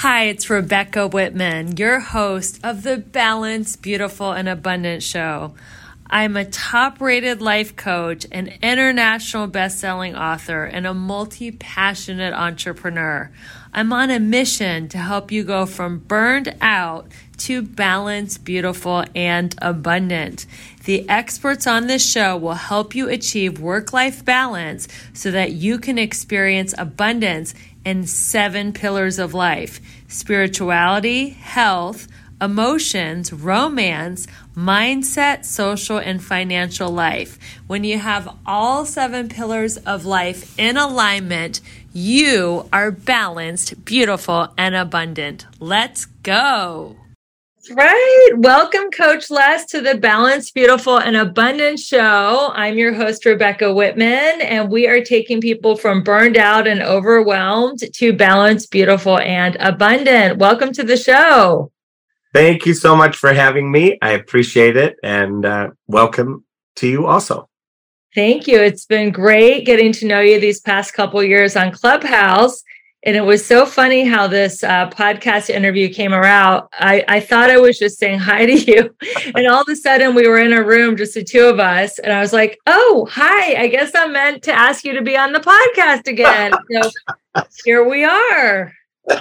Hi, it's Rebecca Whitman, your host of the Balanced, Beautiful, and Abundant Show. I'm a top-rated life coach, an international best-selling author, and a multi-passionate entrepreneur. I'm on a mission to help you go from burned out to balanced, beautiful, and abundant. The experts on this show will help you achieve work-life balance so that you can experience abundance in 7 pillars of life: spirituality, health, emotions, romance, mindset, social, and financial life. When you have all 7 pillars of life in alignment, you are balanced, beautiful, and abundant. Let's go. That's right. Welcome, Coach Les, to the Balanced, Beautiful, and Abundant Show. I'm your host, Rebecca Whitman, and we are taking people from burned out and overwhelmed to balanced, beautiful, and abundant. Welcome to the show. Thank you so much for having me. I appreciate it. And welcome to you also. Thank you. It's been great getting to know you these past couple of years on Clubhouse. And it was so funny how this podcast interview came around. I thought I was just saying hi to you. And all of a sudden we were in a room, just the two of us. And I was like, oh, hi, I guess I'm meant to ask you to be on the podcast again. So here we are.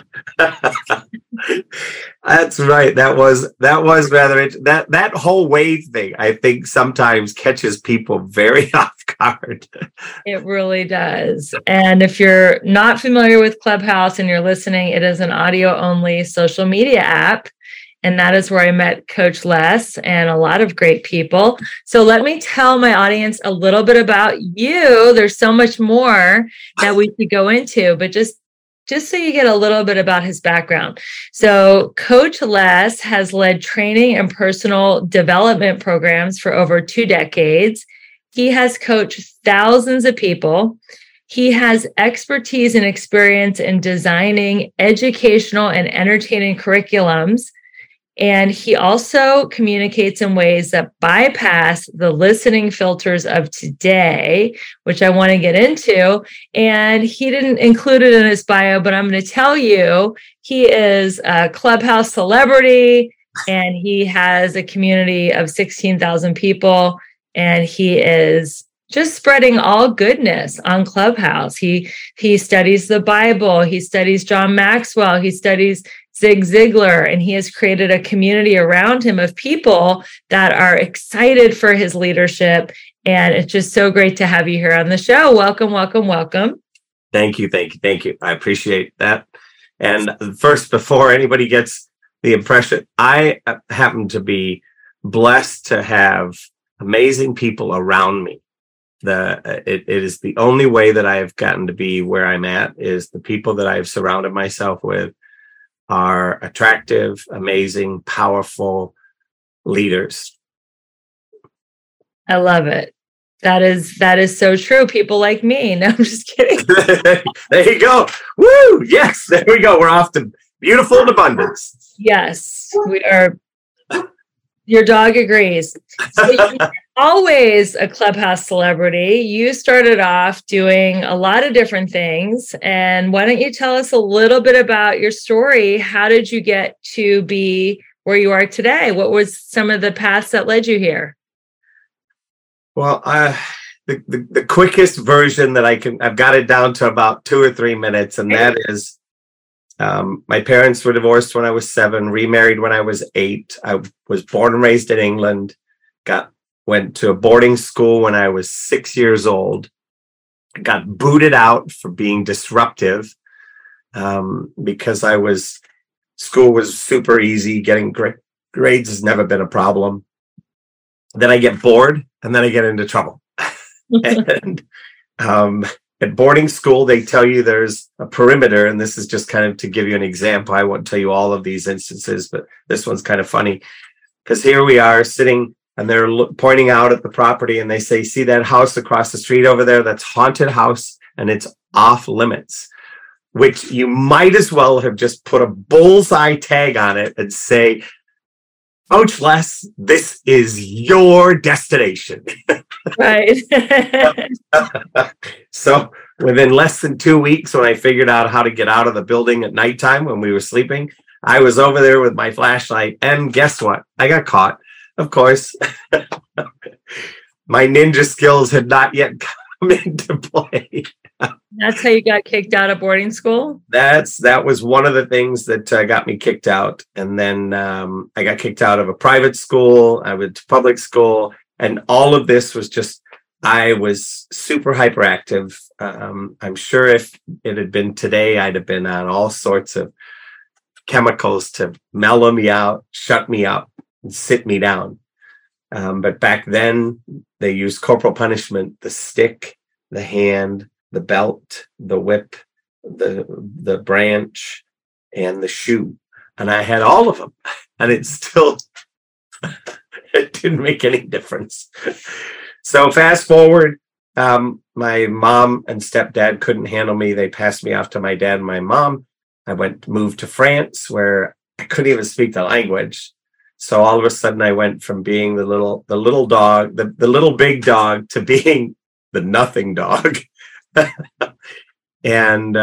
That's right. That was rather that whole wave thing, I think, sometimes catches people very off guard. It really does. And if you're not familiar with Clubhouse and you're listening, it is an audio only social media app. And that is where I met Coach Les and a lot of great people. So let me tell my audience a little bit about you. There's so much more that we could go into, but just so you get a little bit about his background. So Coach Les has led training and personal development programs for over 2 decades. He has coached thousands of people. He has expertise and experience in designing educational and entertaining curriculums. And he also communicates in ways that bypass the listening filters of today, which I want to get into. And he didn't include it in his bio, but I'm going to tell you, he is a Clubhouse celebrity and he has a community of 16,000 people. And he is just spreading all goodness on Clubhouse. He studies the Bible. He studies John Maxwell. He studies Zig Ziglar, and he has created a community around him of people that are excited for his leadership. And it's just so great to have you here on the show. Welcome, welcome, welcome. Thank you. I appreciate that. And first, before anybody gets the impression, I happen to be blessed to have amazing people around me. It is the only way that I have gotten to be where I'm at, is the people that I've surrounded myself with are attractive, amazing, powerful leaders. I love it. That is so true. People like me. No, I'm just kidding. There you go. Woo! Yes, there we go. We're off to beautiful and abundance. Yes, we are. Your dog agrees. So you're always a Clubhouse celebrity. You started off doing a lot of different things. And why don't you tell us a little bit about your story? How did you get to be where you are today? What was some of the paths that led you here? Well, the quickest version that I've got it down to about 2 or 3 minutes. And that is, my parents were divorced when I was 7, remarried when I was 8. I was born and raised in England, went to a boarding school when I was 6 years old, got booted out for being disruptive because school was super easy. Getting grades has never been a problem. Then I get bored and then I get into trouble. And at boarding school, they tell you there's a perimeter, and this is just kind of to give you an example. I won't tell you all of these instances, but this one's kind of funny because here we are sitting and they're pointing out at the property and they say, see that house across the street over there? That's haunted house and it's off limits, which you might as well have just put a bullseye tag on it and say, Coach Les, this is your destination. Right. So within less than 2 weeks, when I figured out how to get out of the building at nighttime when we were sleeping, I was over there with my flashlight. And guess what? I got caught. Of course, my ninja skills had not yet come into play. That's how you got kicked out of boarding school? That was one of the things that got me kicked out. And then I got kicked out of a private school. I went to public school. And all of this was just, I was super hyperactive. I'm sure if it had been today, I'd have been on all sorts of chemicals to mellow me out, shut me up, and sit me down. But back then, they used corporal punishment, the stick, the hand, the belt, the whip, the branch, and the shoe. And I had all of them. And it still, it didn't make any difference. So fast forward, my mom and stepdad couldn't handle me. They passed me off to my dad and my mom. I moved to France, where I couldn't even speak the language. So all of a sudden I went from being the little dog, the little big dog, to being the nothing dog. And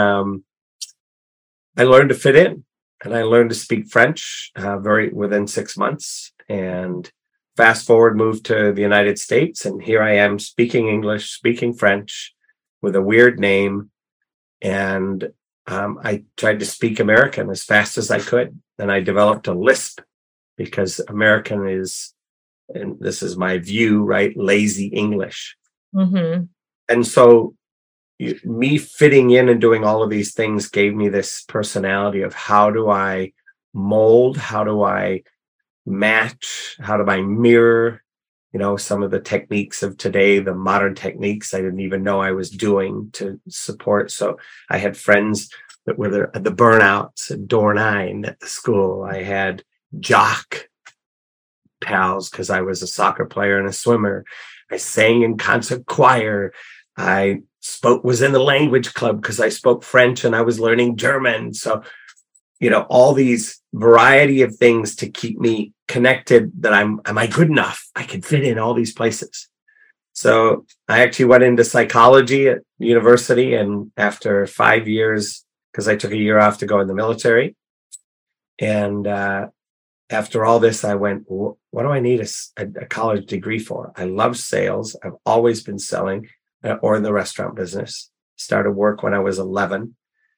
I learned to fit in, and I learned to speak French within 6 months. And fast forward, moved to the United States, and here I am speaking English, speaking French with a weird name. And I tried to speak American as fast as I could. And I developed a lisp, because American is, and this is my view, right, lazy English. Mm-hmm. And so me fitting in and doing all of these things gave me this personality of, how do I mold? How do I match? How do I mirror, some of the techniques of today, the modern techniques I didn't even know I was doing to support. So I had friends that were the burnouts at Door 9 at the school. I had jock pals because I was a soccer player and a swimmer. I sang in concert choir. I was in the language club because I spoke French and I was learning German. So, all these variety of things to keep me connected, that am I good enough? I can fit in all these places. So I actually went into psychology at university, and after 5 years, because I took a year off to go in the military. And after all this, I went, what do I need a college degree for? I love sales. I've always been selling, or in the restaurant business. Started work when I was 11.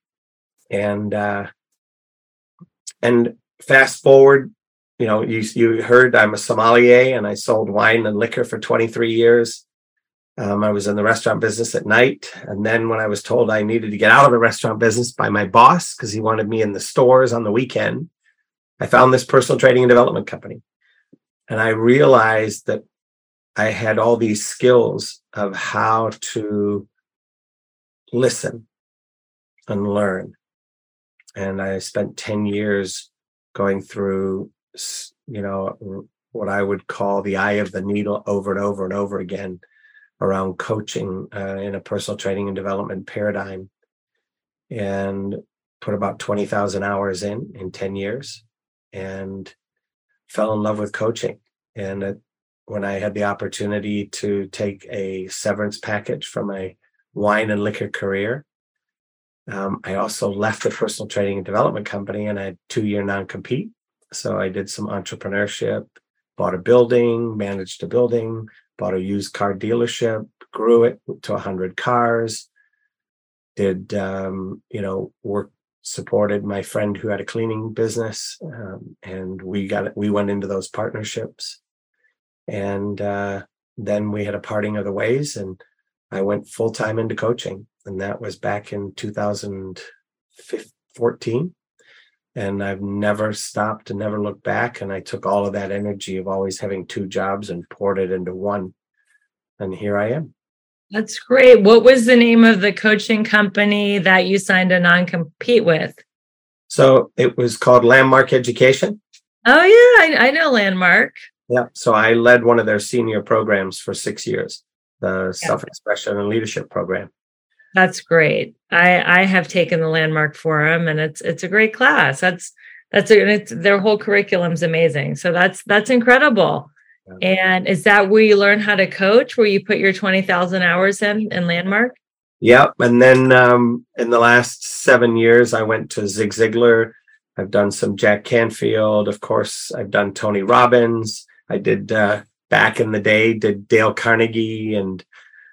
And fast forward, you heard I'm a sommelier, and I sold wine and liquor for 23 years. I was in the restaurant business at night. And then when I was told I needed to get out of the restaurant business by my boss, because he wanted me in the stores on the weekend, I found this personal training and development company. And I realized that I had all these skills of how to listen and learn. And I spent 10 years going through, what I would call the eye of the needle over and over and over again around coaching in a personal training and development paradigm, and put about 20,000 hours in 10 years, and fell in love with coaching. And when I had the opportunity to take a severance package from my wine and liquor career, I also left the personal training and development company, and I had 2-year non-compete. So I did some entrepreneurship, bought a building, managed a building, bought a used car dealership, grew it to 100 cars, did, work, supported my friend who had a cleaning business. And we went into those partnerships. And then we had a parting of the ways, and I went full-time into coaching. And that was back in 2014. And I've never stopped and never looked back. And I took all of that energy of always having 2 jobs and poured it into one. And here I am. That's great. What was the name of the coaching company that you signed a non-compete with? So it was called Landmark Education. Oh, yeah. I know Landmark. Yeah. So I led one of their senior programs for 6 years, the Self-Expression and Leadership Program. That's great. I have taken the Landmark Forum, and it's a great class. Their whole curriculum's amazing. So that's incredible. And is that where you learn how to coach, where you put your 20,000 hours in Landmark? Yep. And then in the last 7 years, I went to Zig Ziglar. I've done some Jack Canfield. Of course, I've done Tony Robbins. I did back in the day, did Dale Carnegie. And,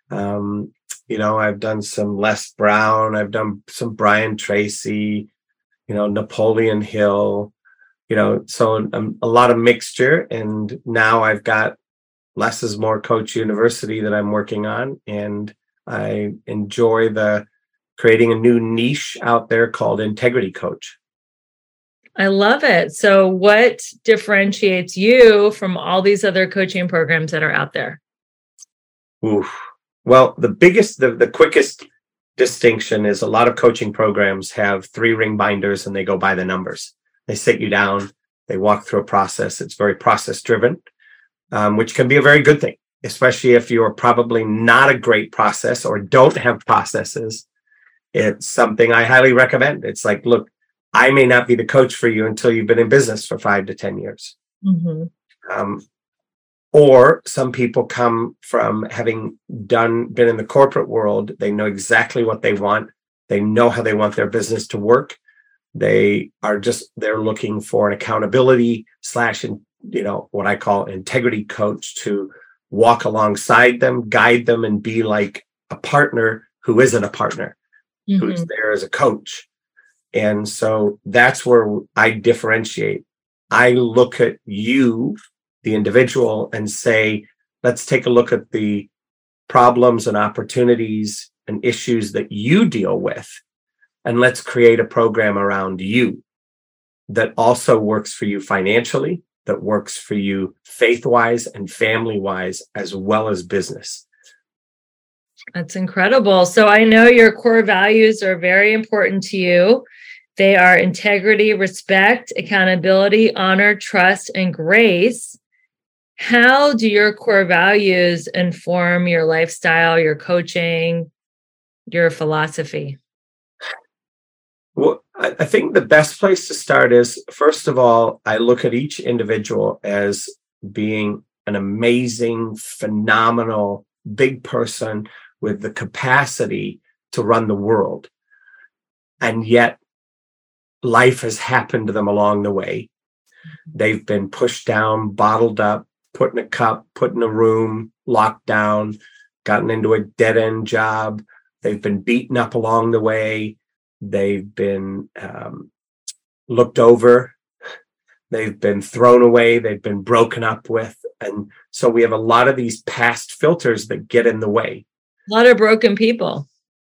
I've done some Les Brown. I've done some Brian Tracy, Napoleon Hill, so a lot of mixture. And now I've got Less is More Coach University that I'm working on. And I enjoy creating a new niche out there called Integrity Coach. I love it. So what differentiates you from all these other coaching programs that are out there? Oof. Well, the quickest distinction is a lot of coaching programs have 3-ring binders and they go by the numbers. They sit you down, they walk through a process. It's very process driven, which can be a very good thing, especially if you're probably not a great process or don't have processes. It's something I highly recommend. It's like, look, I may not be the coach for you until you've been in business for 5 to 10 years. Mm-hmm. Or some people come from having been in the corporate world. They know exactly what they want. They know how they want their business to work. They're looking for an accountability / what I call integrity coach to walk alongside them, guide them, and be like a partner who isn't a partner, mm-hmm. who's there as a coach. And so that's where I differentiate. I look at you, the individual, and say, let's take a look at the problems and opportunities and issues that you deal with. And let's create a program around you that also works for you financially, that works for you faith-wise and family-wise, as well as business. That's incredible. So I know your core values are very important to you. They are integrity, respect, accountability, honor, trust, and grace. How do your core values inform your lifestyle, your coaching, your philosophy? Well, I think the best place to start is, first of all, I look at each individual as being an amazing, phenomenal, big person with the capacity to run the world. And yet, life has happened to them along the way. They've been pushed down, bottled up, put in a cup, put in a room, locked down, gotten into a dead-end job. They've been beaten up along the way. They've been looked over. They've been thrown away. They've been broken up with. And so we have a lot of these past filters that get in the way. A lot of broken people.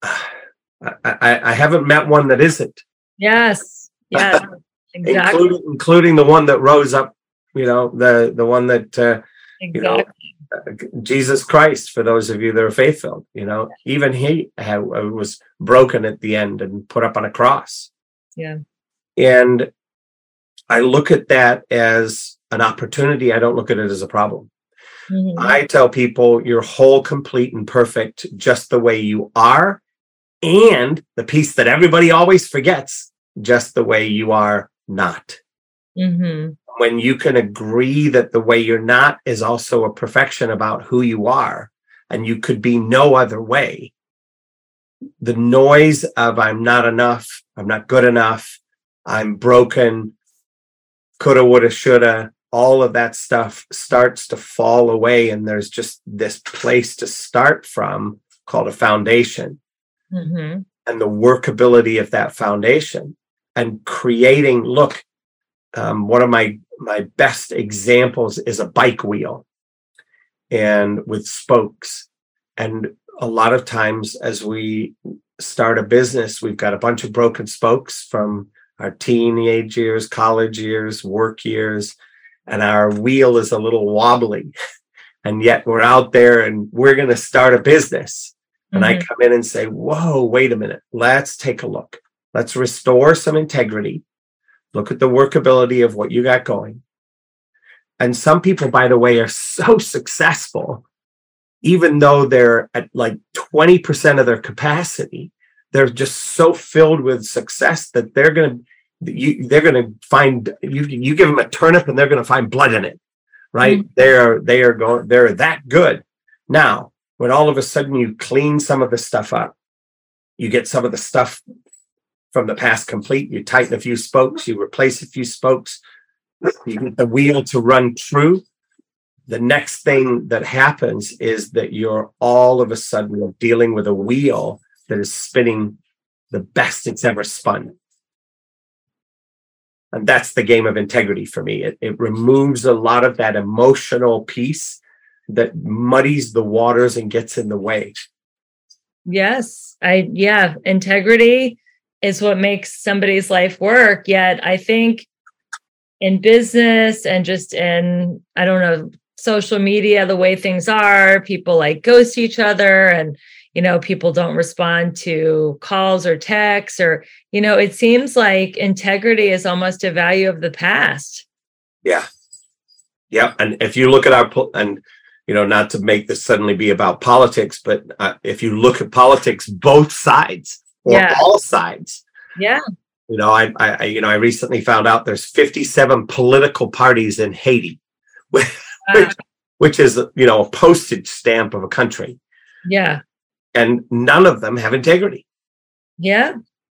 I haven't met one that isn't. Yes. Yeah. Exactly. including the one that rose up, the one that, exactly. Jesus Christ, for those of you that are faith-filled, even he was broken at the end and put up on a cross. Yeah. And I look at that as an opportunity. I don't look at it as a problem. Mm-hmm. I tell people you're whole, complete, and perfect just the way you are. And the piece that everybody always forgets, just the way you are not. Mm-hmm. When you can agree that the way you're not is also a perfection about who you are, and you could be no other way, the noise of I'm not enough, I'm not good enough, I'm broken, coulda, woulda, shoulda, all of that stuff starts to fall away. And there's just this place to start from called a foundation. Mm-hmm. And the workability of that foundation and creating, one of my best examples is a bike wheel and with spokes. And a lot of times as we start a business, we've got a bunch of broken spokes from our teenage years, college years, work years, and our wheel is a little wobbly. And yet we're out there and we're going to start a business. And I come in and say, whoa, wait a minute. Let's take a look. Let's restore some integrity. Look at the workability of what you got going. And some people, by the way, are so successful, even though they're at like 20% of their capacity, they're just so filled with success that they're going to find, you give them a turnip and they're going to find blood in it. right? They're that good. Now, when all of a sudden you clean some of the stuff up, you get some of the stuff from the past complete, you tighten a few spokes, you replace a few spokes, you get the wheel to run true. The next thing that happens is that you're all of a sudden dealing with a wheel that is spinning the best it's ever spun. And that's the game of integrity for me. It removes a lot of that emotional piece that muddies the waters and gets in the way. Yes. Integrity is what makes somebody's life work. Yet I think in business and just in, I don't know, social media, the way things are, people like ghost each other and, people don't respond to calls or texts or, it seems like integrity is almost a value of the past. Yeah. Yeah. And if you look at not to make this suddenly be about politics, but if you look at politics, both sides or all sides. Yeah. I recently found out there's 57 political parties in Haiti, which is, a postage stamp of a country. Yeah. And none of them have integrity. Yeah.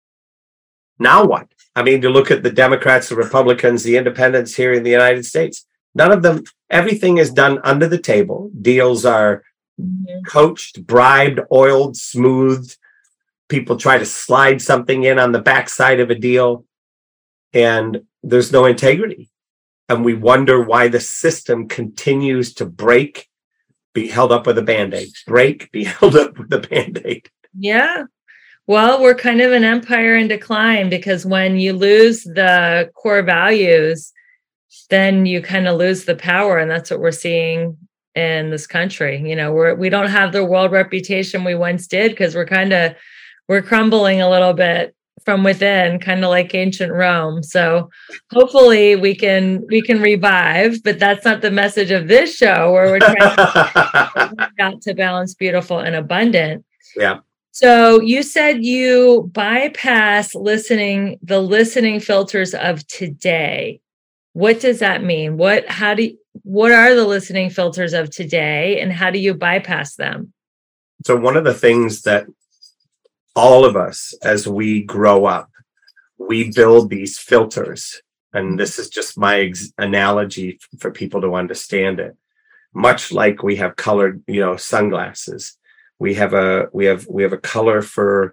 Now what? I mean, to look at the Democrats, the Republicans, the independents here in the United States, none of them, everything is done under the table. Deals are coached, bribed, oiled, smoothed. People try to slide something in on the backside of a deal, and there's no integrity. And we wonder why the system continues to break, be held up with a Band-Aid, break, be held up with a Band-Aid. Yeah. Well, we're kind of an empire in decline because when you lose the core values, then you kind of lose the power. And that's what we're seeing in this country. We don't have the world reputation we once did because we're crumbling a little bit from within, kind of like ancient Rome. So hopefully we can revive, but that's not the message of this show where we're trying to balance beautiful and abundant. Yeah. So you said you bypass the listening filters of today. What does that mean? What are the listening filters of today and how do you bypass them? So one of the things that all of us, as we grow up, we build these filters. And this is just my analogy for people to understand it. Much like we have colored, sunglasses. We have a color for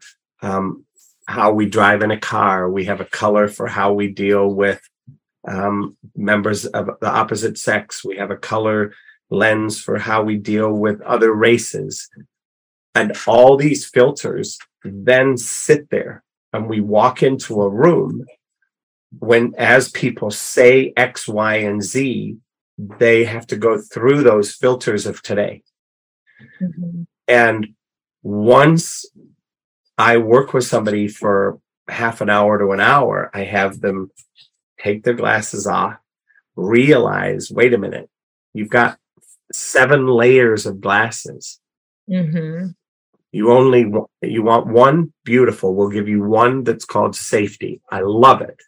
how we drive in a car. We have a color for how we deal with members of the opposite sex. We have a color lens for how we deal with other races. And all these filters then sit there, and we walk into a room as people say X, Y, and Z, they have to go through those filters of today. Mm-hmm. And once I work with somebody for half an hour to an hour, I have them take their glasses off, realize, wait a minute, you've got 7 layers of glasses. Mm-hmm. You want one, beautiful. We'll give you one that's called safety. I love it.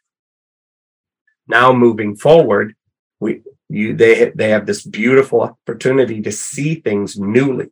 Now moving forward, they have this beautiful opportunity to see things newly,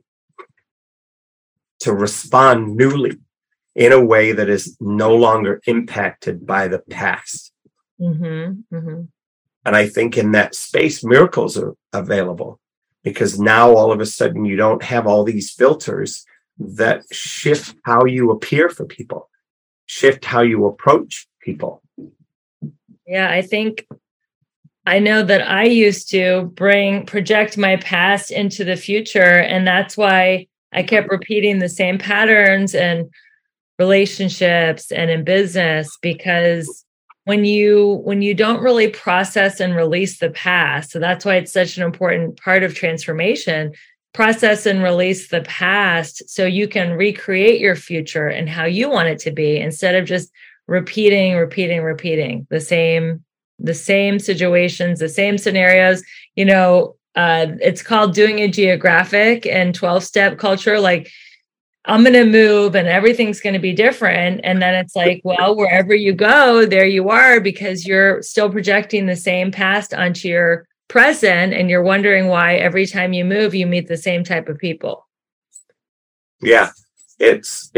to respond newly in a way that is no longer impacted by the past. Mm-hmm, mm-hmm. And I think in that space, miracles are available because now all of a sudden you don't have all these filters that shift how you appear for people, shift how you approach people. Yeah, I know that I used to project my past into the future. And that's why I kept repeating the same patterns and relationships and in business, because when you don't really process and release the past, so that's why it's such an important part of transformation, process and release the past so you can recreate your future and how you want it to be instead of just repeating the same situations, the same scenarios. It's called doing a geographic and 12-step culture. Like, I'm going to move and everything's going to be different. And then it's like, well, wherever you go, there you are, because you're still projecting the same past onto your present, and you're wondering why every time you move, you meet the same type of people. Yeah, it's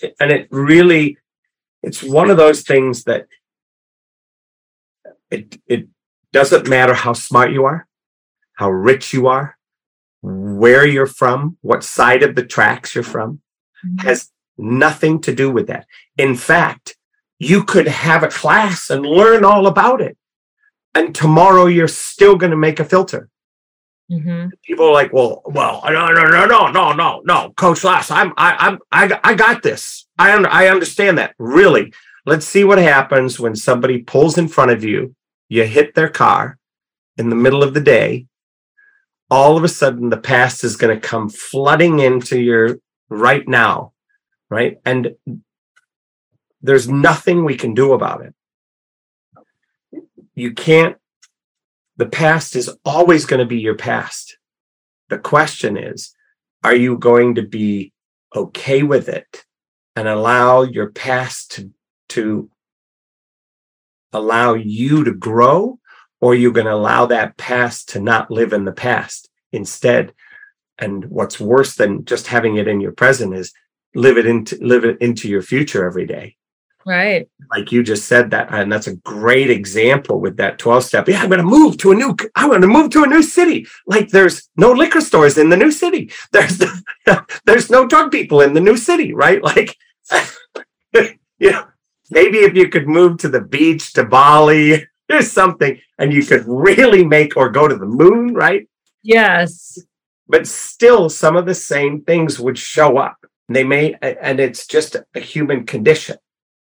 one of those things that it doesn't matter how smart you are, how rich you are, where you're from, what side of the tracks you're from, has nothing to do with that. In fact, you could have a class and learn all about it, and tomorrow you're still going to make a filter. People are like, well, no, Coach Les, I got this. I understand that. Really, let's see what happens when somebody pulls in front of you. You hit their car in the middle of the day. All of a sudden, the past is going to come flooding into your right now, right? And there's nothing we can do about it. You can't. The past is always going to be your past. The question is, are you going to be okay with it and allow your past to allow you to grow, or are you going to allow that past to not live in the past instead? And what's worse than just having it in your present is live it into your future every day. Right. Like you just said that, and that's a great example with that 12-step. Yeah, I'm going to move to a new city. Like there's no liquor stores in the new city. There's no drug people in the new city, right? Like, maybe if you could move to the beach, to Bali or something, and you could really or go to the moon, right? Yes. But still, some of the same things would show up. And it's just a human condition.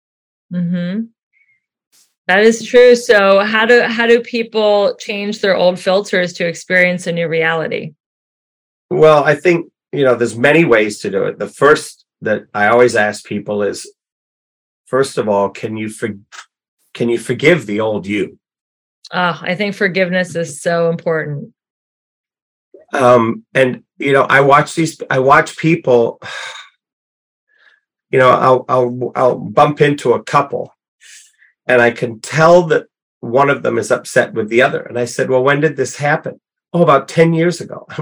That is true. So how do people change their old filters to experience a new reality? Well, I think, there's many ways to do it. The first that I always ask people is, first of all, can you forgive the old you? I think forgiveness is so important. And I watch people, I'll bump into a couple and I can tell that one of them is upset with the other. And I said, well, when did this happen? Oh, about 10 years ago. I'm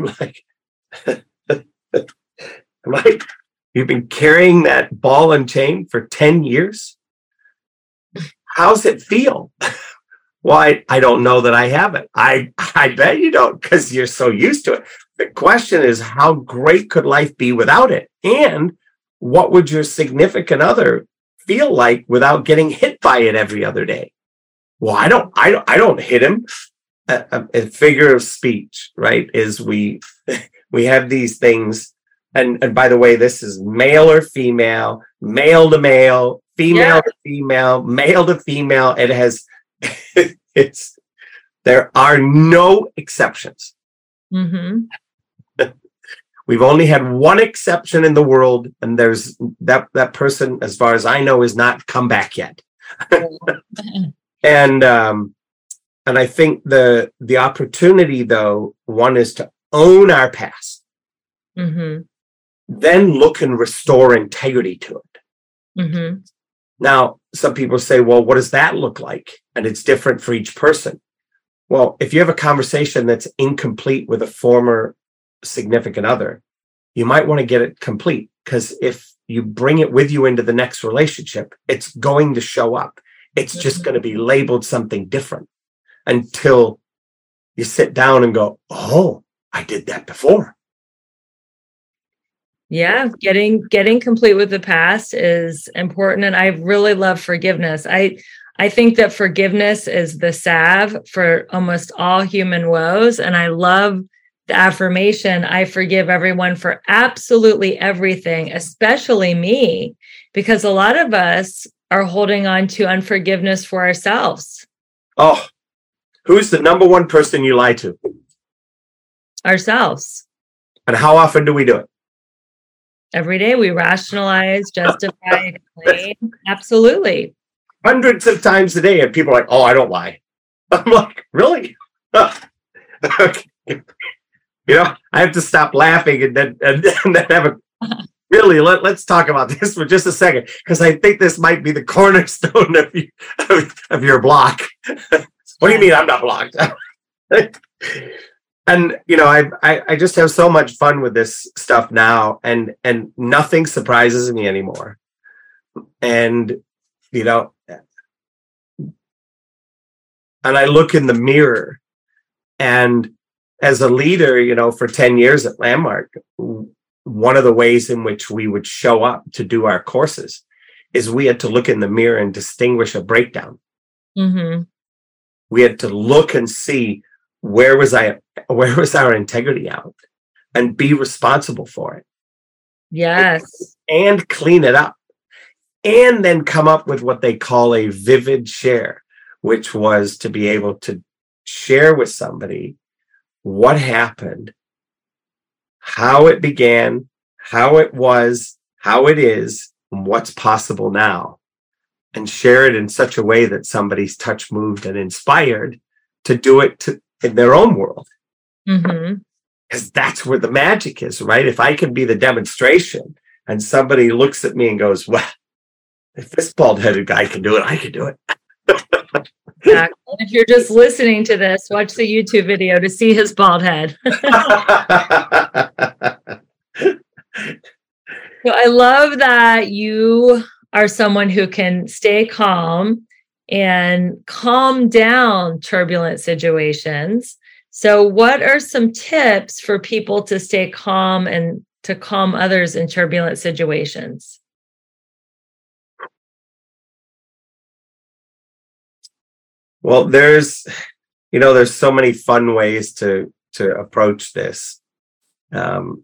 like, you've been carrying that ball and chain for 10 years? How's it feel? Well, I don't know that I haven't. I bet you don't, because you're so used to it. The question is, how great could life be without it? And what would your significant other feel like without getting hit by it every other day? Well, I don't hit him. A figure of speech, right? Is we have these things, and by the way, this is male or female, male to male, female to female, male to female. It has there are no exceptions. We've only had one exception in the world, and there's that person, as far as I know, is not come back yet. And I think the opportunity, though, one is to own our past, then look and restore integrity to it. Now, some people say, well, what does that look like? And it's different for each person. Well, if you have a conversation that's incomplete with a former significant other, you might want to get it complete, because if you bring it with you into the next relationship, it's going to show up. It's just going to be labeled something different until you sit down and go, oh, I did that before. Yeah, getting complete with the past is important. And I really love forgiveness. I think that forgiveness is the salve for almost all human woes. And I love the affirmation, I forgive everyone for absolutely everything, especially me, because a lot of us are holding on to unforgiveness for ourselves. Oh, who's the number one person you lie to? Ourselves. And how often do we do it? Every day we rationalize, justify, explain. Absolutely. Hundreds of times a day, and people are like, oh, I don't lie. I'm like, really? Okay. I have to stop laughing and then have a really. Let's talk about this for just a second, because I think this might be the cornerstone of your block. What do you mean I'm not blocked? And I just have so much fun with this stuff now, and nothing surprises me anymore. And and I look in the mirror, and as a leader, for 10 years at Landmark, one of the ways in which we would show up to do our courses is we had to look in the mirror and distinguish a breakdown. Mm-hmm. We had to look and see where was our integrity out, and be responsible for it. Yes. And clean it up, and then come up with what they call a vivid share, which was to be able to share with somebody what happened, how it began, how it was, how it is, and what's possible now, and share it in such a way that somebody's touched, moved, and inspired to do it in their own world. Mm-hmm. Because that's where the magic is, right? If I can be the demonstration, and somebody looks at me and goes, well, if this bald-headed guy can do it, I can do it. Exactly. If you're just listening to this, watch the YouTube video to see his bald head. So I love that you are someone who can stay calm and calm down turbulent situations. So what are some tips for people to stay calm and to calm others in turbulent situations? Well, there's so many fun ways to approach this. One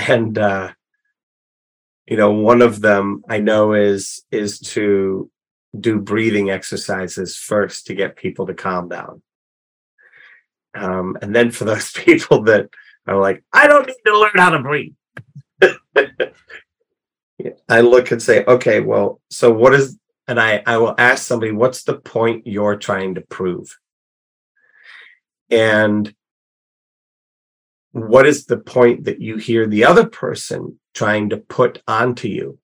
of them I know is to do breathing exercises first to get people to calm down. And then for those people that are like, I don't need to learn how to breathe. I look and say, okay, well, so what is, and I will ask somebody, what's the point you're trying to prove? And what is the point that you hear the other person trying to put onto you?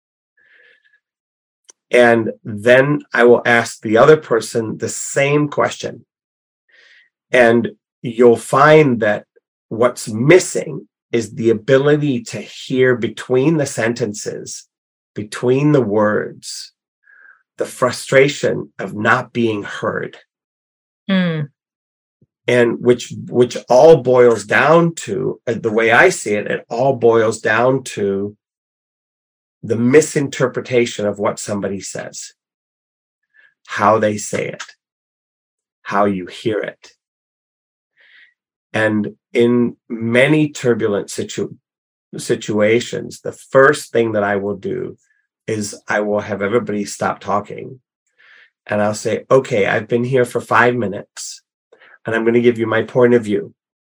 And then I will ask the other person the same question. And you'll find that what's missing is the ability to hear between the sentences, between the words, the frustration of not being heard. Mm. And which all boils down to, the way I see it, it all boils down to the misinterpretation of what somebody says, how they say it, how you hear it. And in many turbulent situations, the first thing that I will do is I will have everybody stop talking. And I'll say, okay, I've been here for 5 minutes, and I'm going to give you my point of view.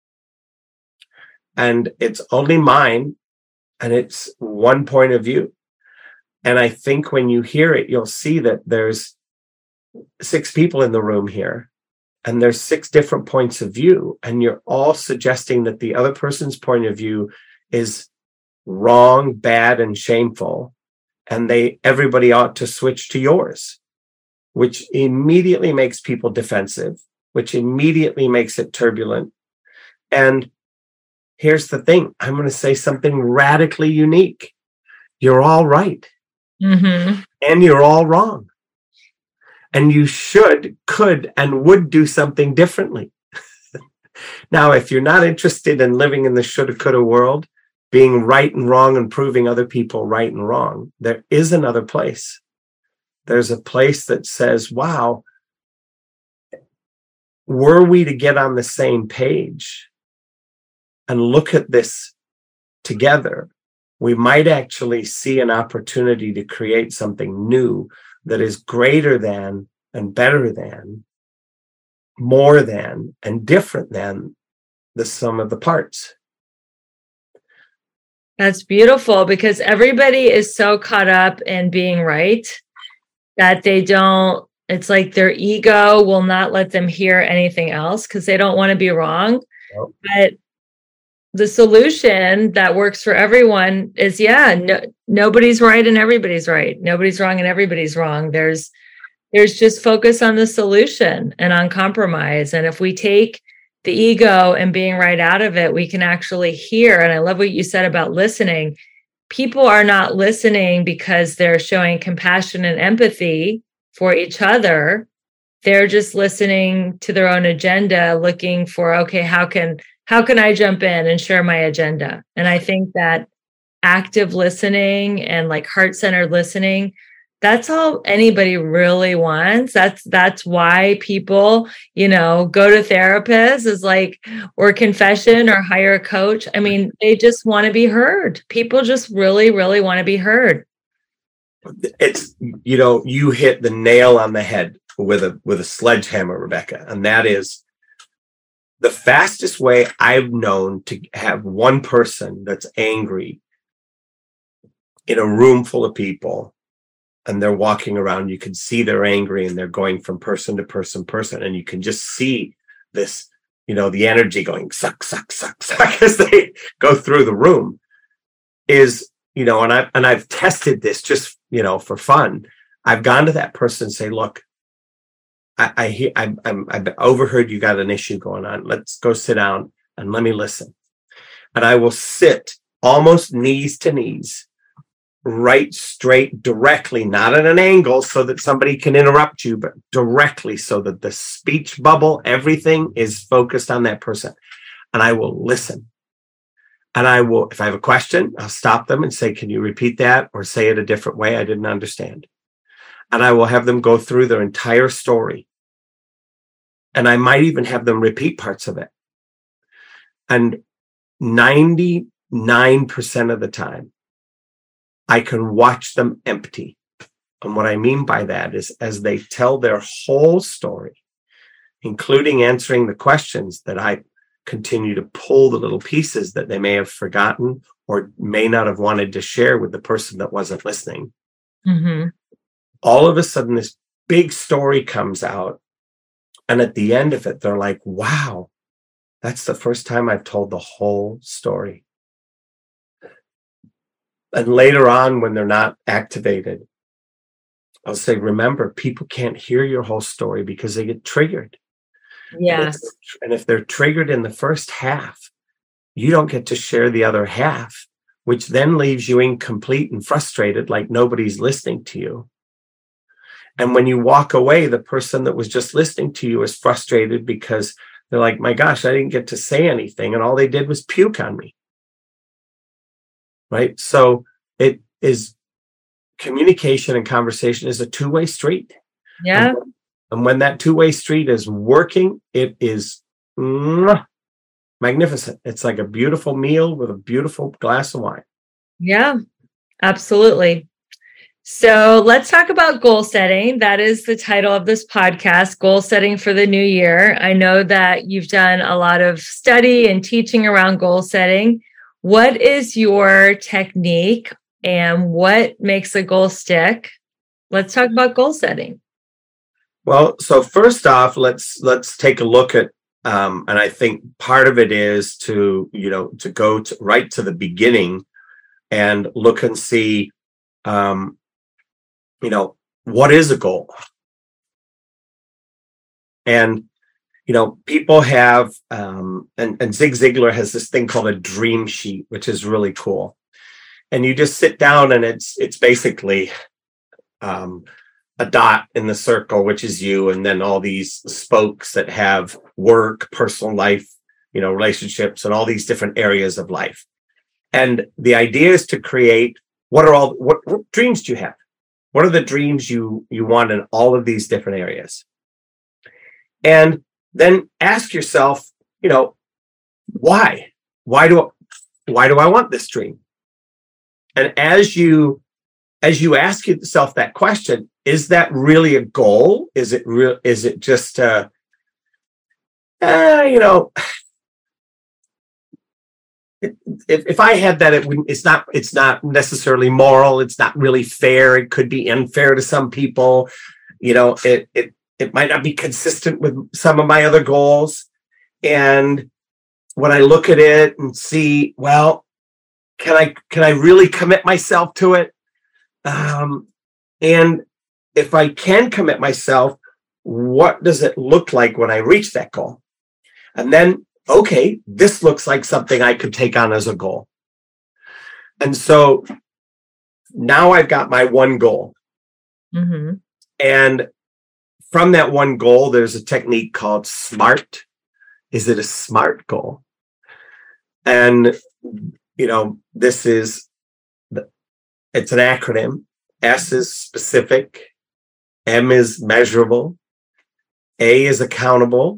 And it's only mine, and it's one point of view. And I think when you hear it, you'll see that there's 6 people in the room here, and there's 6 different points of view, and you're all suggesting that the other person's point of view is wrong, bad, and shameful, and everybody ought to switch to yours, which immediately makes people defensive, which immediately makes it turbulent. And here's the thing, I'm going to say something radically unique. You're all right. Mm-hmm. And you're all wrong. And you should, could, and would do something differently. Now, if you're not interested in living in the shoulda, coulda world, being right and wrong and proving other people right and wrong, there is another place. There's a place that says, wow, were we to get on the same page and look at this together, we might actually see an opportunity to create something new that is greater than and better than, more than and different than the sum of the parts. That's beautiful, because everybody is so caught up in being right that they don't, it's like their ego will not let them hear anything else because they don't want to be wrong. Nope. But the solution that works for everyone is, nobody's right and everybody's right. Nobody's wrong and everybody's wrong. There's just focus on the solution and on compromise. And if we take the ego and being right out of it, we can actually hear. And I love what you said about listening. People are not listening because they're showing compassion and empathy for each other. They're just listening to their own agenda, looking for, okay, how can I jump in and share my agenda? And I think that active listening and like heart-centered listening, that's all anybody really wants. That's why people, go to therapists is like, or confession or hire a coach. I mean, they just want to be heard. People just really, really want to be heard. It's, you hit the nail on the head with a sledgehammer, Rebecca. And that is the fastest way I've known to have one person that's angry in a room full of people, and they're walking around. You can see they're angry and they're going from person to person, and you can just see this, the energy going suck, suck, suck, suck as they go through the room. Is, and I've tested this just, for fun. I've gone to that person and say, look, I've overheard you got an issue going on. Let's go sit down and let me listen. And I will sit almost knees to knees, right straight, directly, not at an angle so that somebody can interrupt you, but directly so that the speech bubble, everything is focused on that person. And I will listen. And I will, if I have a question, I'll stop them and say, can you repeat that or say it a different way? I didn't understand. And I will have them go through their entire story. And I might even have them repeat parts of it. And 99% of the time, I can watch them empty. And what I mean by that is as they tell their whole story, including answering the questions that I continue to pull the little pieces that they may have forgotten or may not have wanted to share with the person that wasn't listening. Mm-hmm. All of a sudden, this big story comes out. And at the end of it, they're like, wow, that's the first time I've told the whole story. And later on, when they're not activated, I'll say, remember, people can't hear your whole story because they get triggered. Yes. And if they're triggered in the first half, you don't get to share the other half, which then leaves you incomplete and frustrated, like nobody's listening to you. And when you walk away, the person that was just listening to you is frustrated because they're like, my gosh, I didn't get to say anything. And all they did was puke on me. Right? So it is, communication and conversation is a two-way street. Yeah. And when that two-way street is working, it is magnificent. It's like a beautiful meal with a beautiful glass of wine. Yeah, absolutely. So let's talk about goal setting. That is the title of this podcast, Goal Setting for the New Year. I know that you've done a lot of study and teaching around goal setting. What is your technique and what makes a goal stick? Let's talk about goal setting. Well, so first off, let's take a look at, and I think part of it is to go right to the beginning and look and see, what is a goal? And, people have, and Zig Ziglar has this thing called a dream sheet, which is really cool. And you just sit down and it's basically a dot in the circle, which is you, and then all these spokes that have work, personal life, relationships, and all these different areas of life. And the idea is to create, what dreams do you have? What are the dreams you want in all of these different areas? And then ask yourself, why? Why do I want this dream? And as you ask yourself that question, is that really a goal? Is it real? Is it just if I had that, it's not necessarily moral. It's not really fair. It could be unfair to some people. It might not be consistent with some of my other goals. And when I look at it and see, well, can I really commit myself to it? And if I can commit myself, what does it look like when I reach that goal? And then, okay, this looks like something I could take on as a goal. And so now I've got my one goal. Mm-hmm. And from that one goal, there's a technique called SMART. Is it a SMART goal? And, this is, it's an acronym. S is specific. M is measurable. A is accountable.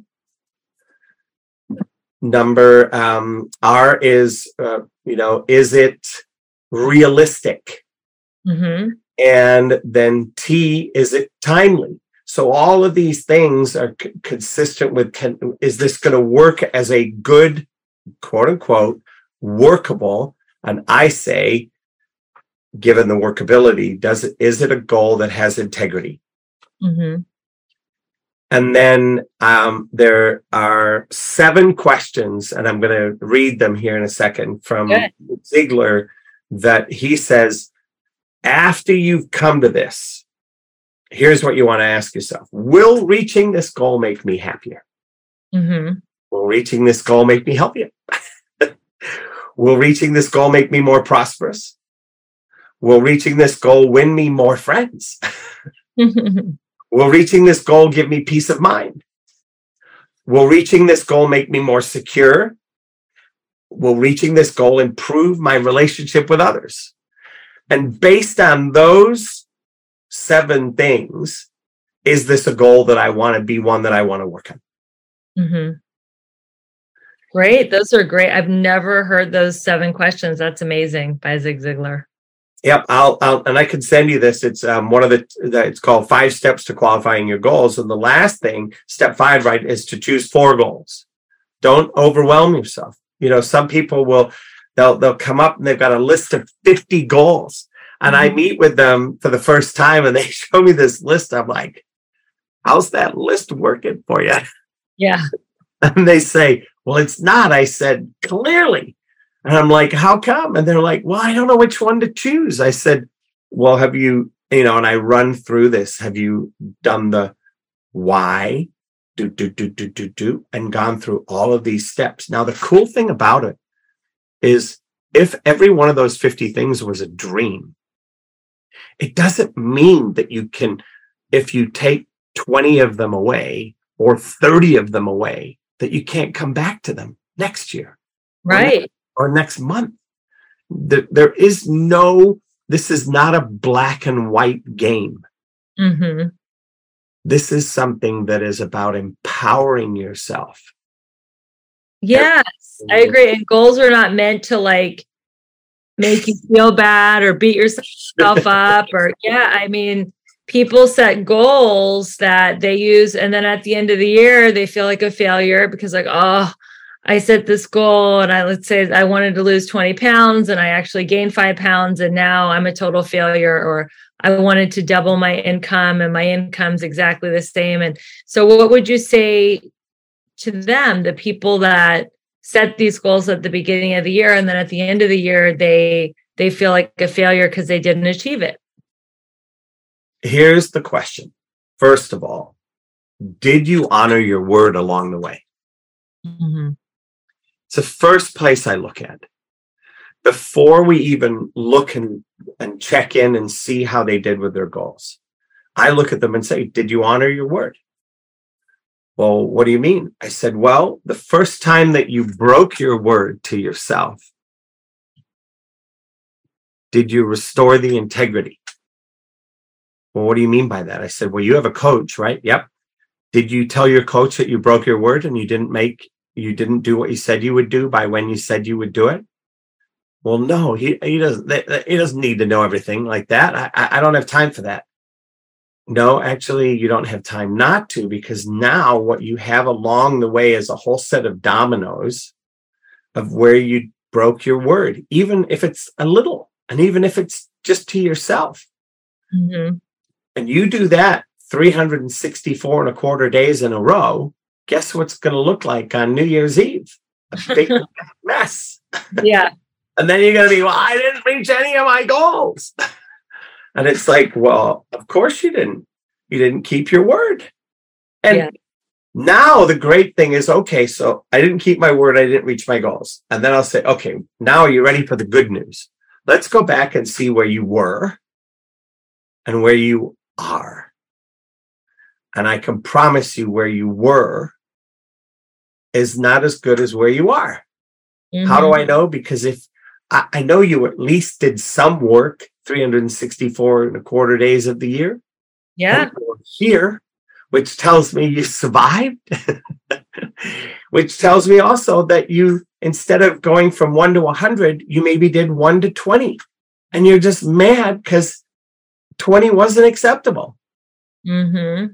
Number R is, is it realistic? Mm-hmm. And then T, is it timely? So all of these things are consistent with, is this going to work as a good, quote unquote, workable? And I say, given the workability, is it a goal that has integrity? Mm-hmm. And then there are 7 questions, and I'm going to read them here in a second from Ziglar, that he says, after you've come to this, here's what you want to ask yourself. Will reaching this goal make me happier? Mm-hmm. Will reaching this goal make me healthier? Will reaching this goal make me more prosperous? Will reaching this goal win me more friends? Will reaching this goal give me peace of mind? Will reaching this goal make me more secure? Will reaching this goal improve my relationship with others? And based on those 7 things, is this a goal that I want to be one that I want to work on? Mm-hmm. Great. Those are great. I've never heard those 7 questions. That's amazing, by Zig Ziglar. Yep, I'll and I can send you this. It's one of it's called 5 steps to qualifying your goals. And the last thing, step 5, right, is to choose 4 goals. Don't overwhelm yourself. Some people they'll come up and they've got a list of 50 goals. And I meet with them for the first time and they show me this list. I'm like, how's that list working for you? Yeah. And they say, well, it's not. I said, clearly. And I'm like, how come? And they're like, well, I don't know which one to choose. I said, well, have you, and I run through this. Have you done the why, and gone through all of these steps? Now, the cool thing about it is if every one of those 50 things was a dream, it doesn't mean that you can, if you take 20 of them away or 30 of them away, that you can't come back to them next year. Right. Or next month. There is no, this is not a black and white game. Mm-hmm. This is something that is about empowering yourself. Yes, I agree. And goals are not meant to make you feel bad or beat yourself up people set goals that they use. And then at the end of the year, they feel like a failure because I set this goal and let's say I wanted to lose 20 pounds and I actually gained 5 pounds and now I'm a total failure, or I wanted to double my income and my income's exactly the same. And so what would you say to them, the people that set these goals at the beginning of the year and then at the end of the year, they feel like a failure because they didn't achieve it? Here's the question. First of all, did you honor your word along the way? Mm-hmm. It's the first place I look at. Before we even look and check in and see how they did with their goals, I look at them and say, did you honor your word? Well, what do you mean? I said, well, the first time that you broke your word to yourself, did you restore the integrity? Well, what do you mean by that? I said, well, you have a coach, right? Yep. Did you tell your coach that you broke your word and you didn't do what you said you would do by when you said you would do it? Well, no, he doesn't need to know everything like that. I don't have time for that. No, actually, you don't have time not to, because now what you have along the way is a whole set of dominoes of where you broke your word, even if it's a little, and even if it's just to yourself. Mm-hmm. And you do that 364 and a quarter days in a row, guess what's going to look like on New Year's Eve? A big mess. Yeah. And then you're going to be, well, I didn't reach any of my goals. And it's like, well, of course you didn't. You didn't keep your word. And Now, the great thing is, okay, so I didn't keep my word. I didn't reach my goals. And then I'll say, okay, now are you ready for the good news? Let's go back and see where you were and where you are. And I can promise you where you were is not as good as where you are. Mm-hmm. How do I know? Because if I know you at least did some work 364 and a quarter days of the year. Yeah. Here, which tells me you survived, which tells me also that you, instead of going from 1 to 100, you maybe did 1 to 20. And you're just mad because 20 wasn't acceptable. Mm-hmm.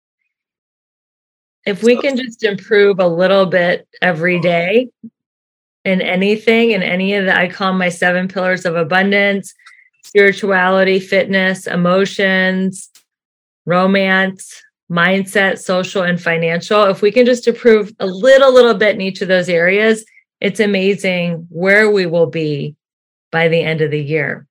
If we can just improve a little bit every day in anything, in any of the, I call my 7 pillars of abundance, spirituality, fitness, emotions, romance, mindset, social, and financial. If we can just improve a little bit in each of those areas, it's amazing where we will be by the end of the year.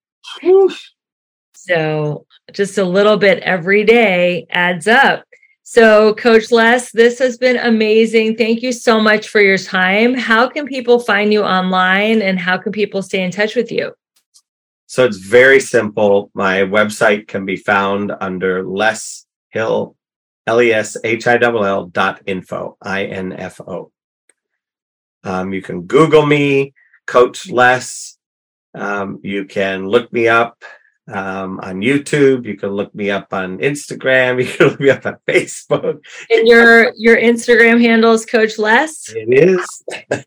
So just a little bit every day adds up. So Coach Les, this has been amazing. Thank you so much for your time. How can people find you online and how can people stay in touch with you? So it's very simple. My website can be found under Les Hill, LESHILL.info, INFO. You can Google me, Coach Les. You can look me up on YouTube. You can look me up on Instagram. You can look me up on Facebook. And your Instagram handle is Coach Les? It is.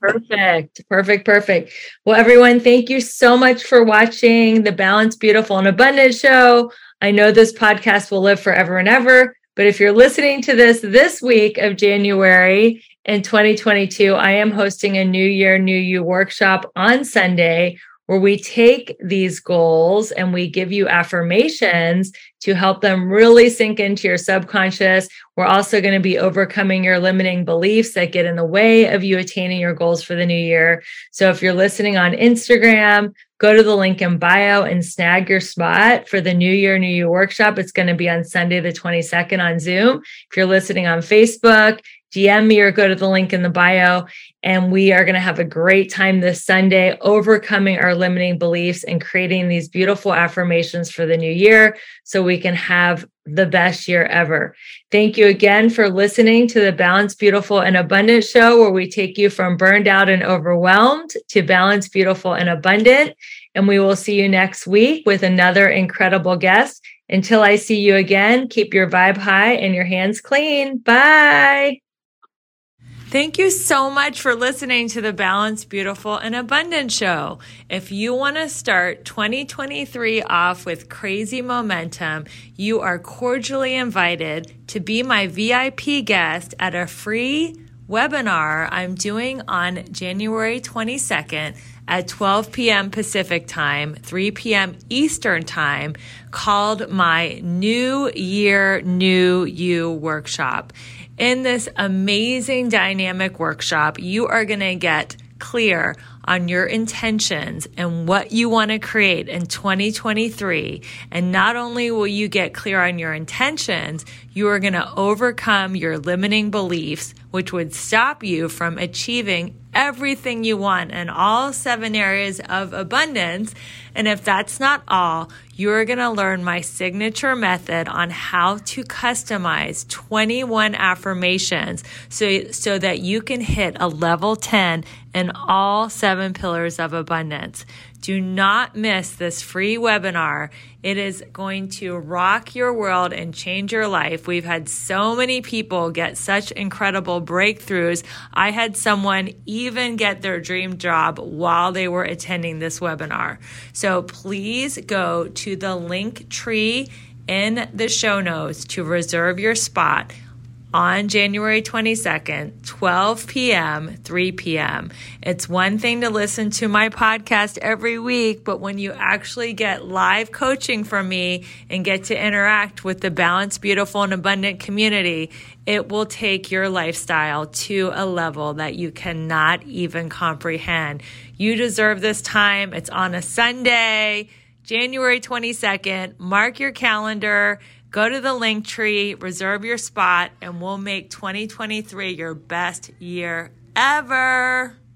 Perfect. Well, everyone, thank you so much for watching the Balanced, Beautiful, and Abundant show. I know this podcast will live forever and ever, but if you're listening to this week of January in 2022, I am hosting a New Year, New You workshop on Sunday, where we take these goals and we give you affirmations to help them really sink into your subconscious. We're also going to be overcoming your limiting beliefs that get in the way of you attaining your goals for the new year. So if you're listening on Instagram, go to the link in bio and snag your spot for the New Year, New You workshop. It's going to be on Sunday, the 22nd on Zoom. If you're listening on Facebook, DM me or go to the link in the bio. And we are going to have a great time this Sunday, overcoming our limiting beliefs and creating these beautiful affirmations for the new year so we can have the best year ever. Thank you again for listening to the Balanced, Beautiful, and Abundant show, where we take you from burned out and overwhelmed to balanced, beautiful, and abundant. And we will see you next week with another incredible guest. Until I see you again, keep your vibe high and your hands clean. Bye. Thank you so much for listening to the Balanced, Beautiful, and Abundant show. If you want to start 2023 off with crazy momentum, you are cordially invited to be my VIP guest at a free webinar I'm doing on January 22nd at 12 p.m. Pacific time, 3 p.m. Eastern time, called my New Year, New You workshop. In this amazing dynamic workshop, you are going to get clear on your intentions and what you want to create in 2023. And not only will you get clear on your intentions, you are going to overcome your limiting beliefs, which would stop you from achieving everything you want in all 7 areas of abundance. And if that's not all, you're going to learn my signature method on how to customize 21 affirmations so that you can hit a level 10 in all 7 pillars of abundance. Do not miss this free webinar. It is going to rock your world and change your life. We've had so many people get such incredible breakthroughs. I had someone even get their dream job while they were attending this webinar. So please go to the link tree in the show notes to reserve your spot on January 22nd, 12 p.m., 3 p.m. It's one thing to listen to my podcast every week, but when you actually get live coaching from me and get to interact with the Balanced, Beautiful, and Abundant community, it will take your lifestyle to a level that you cannot even comprehend. You deserve this time. It's on a Sunday, January 22nd. Mark your calendar. Go to the link tree, reserve your spot, and we'll make 2023 your best year ever.